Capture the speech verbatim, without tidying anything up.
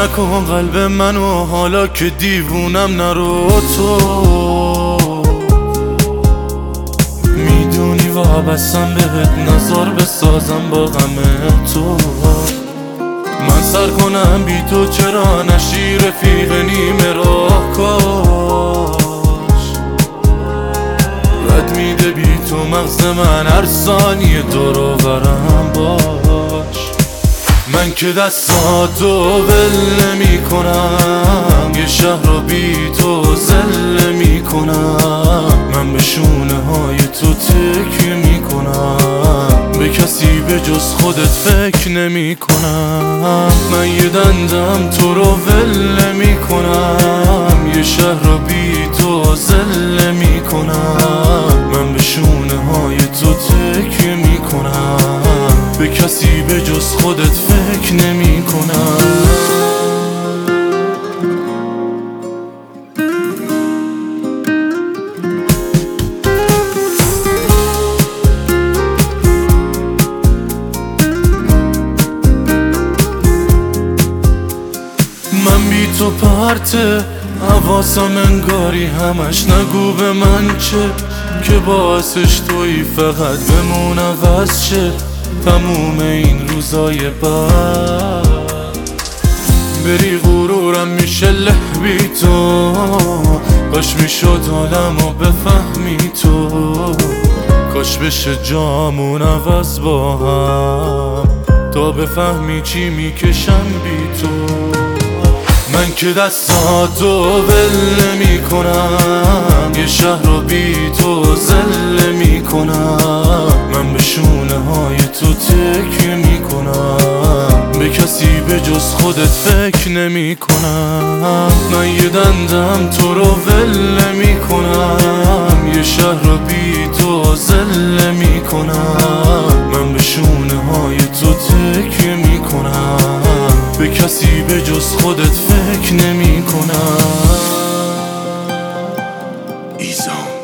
نکن قلب منو حالا که دیوونم نرو تو میدونی وابستم بهت نظر بسازم با غم تو من سر کنم بی تو چرا نشی رفیق نیمه راه کاش رد میده بی تو مغز من هر ثانیه دور و برم باش من که دستاتو ول نمی کنم یه شهر رو بی تو زل می کنم من به شونه های تو تکیه می کنم به کسی به جز خودت فکر نمی کنم من یه دندم تو رو ول نمی کنم یه شهر رو بی تو زل می کنم من به شونه های تو تکیه می کنم به کسی به جز خودت فکر نمی کنم من بی تو پرته حواسم انگاری همش نگو به من چه که باعثش تویی فقط بمون عوض شه تموم این روزای بعد بری غرورم میشه له بی تو کاش میشد حالمو بفهمی تو کاش بشه جامون عوض با هم تا بفهمی چی میکشم بی تو من که دستاتو ول نمی کنم یه شهر رو بی تو زل می کنم من به شونه های تو تکیه می کنم به کسی به جز خودت فکر نمی کنم من یه دندم تو رو ول نمی کنم یه شهر رو بی تو زل می کنم من به شونه های تو تکیه می کنم به کسی به جز خودت فکر نمی کنم ایزان